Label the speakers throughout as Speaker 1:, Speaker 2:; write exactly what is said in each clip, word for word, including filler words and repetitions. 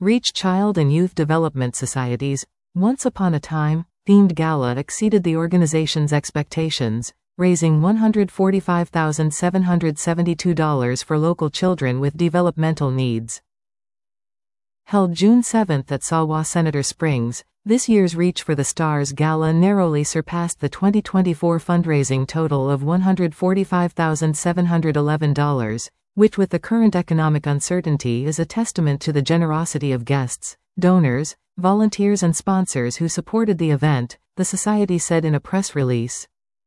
Speaker 1: Reach Child and Youth Development Society's Once Upon a Time themed gala exceeded the organization's expectations, raising one hundred forty-five thousand seven hundred seventy-two dollars for local children with developmental needs. Held June seventh at SaWa-Senator Springs, this year's Reach for the Stars Gala narrowly surpassed the twenty twenty-four fundraising total of one hundred forty-five thousand seven hundred eleven dollars, which with the current economic uncertainty is a testament to the generosity of guests, donors, volunteers and sponsors who supported the event, the Society said in a press release.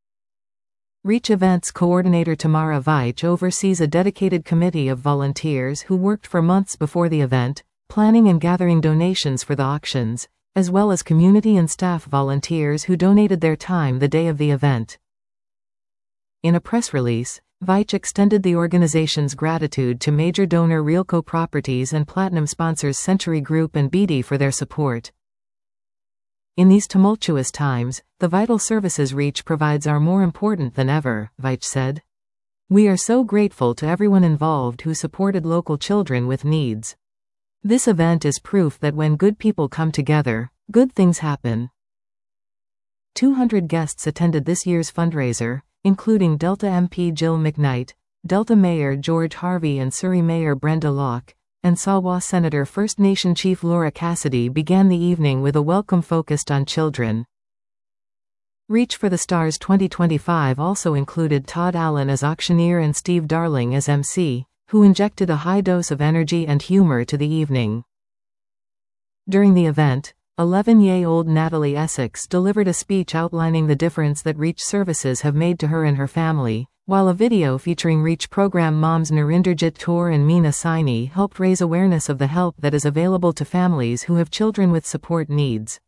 Speaker 1: Reach Events coordinator Tamara Veitch oversees a dedicated committee of volunteers who worked for months before the event, planning and gathering donations for the auctions, as well as community and staff volunteers who donated their time the day of the event. In a press release, Veitch extended the organization's gratitude to major donor Realco Properties and platinum sponsors Century Group and Beatty for their support. In these tumultuous times, the vital services Reach provides are more important than ever, Veitch said. We are so grateful to everyone involved who supported local children with needs. This event is proof that when good people come together, good things happen. two hundred guests attended this year's fundraiser, including Delta M P Jill McKnight, Delta Mayor George Harvey and Surrey Mayor Brenda Locke, and SaWa Senator First Nation Chief Laura Cassidy began the evening with a welcome focused on children. Reach for the Stars twenty twenty-five also included Todd Allen as auctioneer and Steve Darling as M C, who injected a high dose of energy and humor to the evening. During the event, eleven-year-old Natalie Essex delivered a speech outlining the difference that Reach services have made to her and her family, while a video featuring Reach program moms Narinderjit Kaur and Meena Saini helped raise awareness of the help that is available to families who have children with support needs.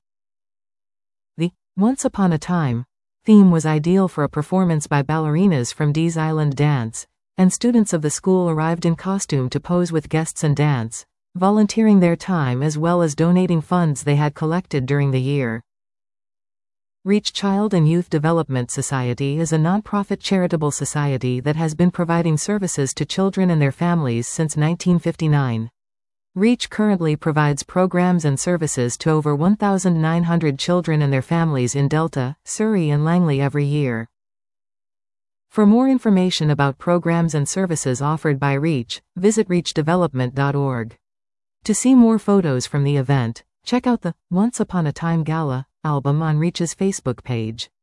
Speaker 1: The Once Upon a Time theme was ideal for a performance by ballerinas from Dee's Island Dance, and students of the school arrived in costume to pose with guests and dance, volunteering their time as well as donating funds they had collected during the year. Reach Child and Youth Development Society is a nonprofit charitable society that has been providing services to children and their families since nineteen fifty-nine. Reach currently provides programs and services to over one thousand nine hundred children and their families in Delta, Surrey and Langley every year. For more information about programs and services offered by Reach, visit reach development dot org. To see more photos from the event, check out the Once Upon a Time Gala album on Reach's Facebook page.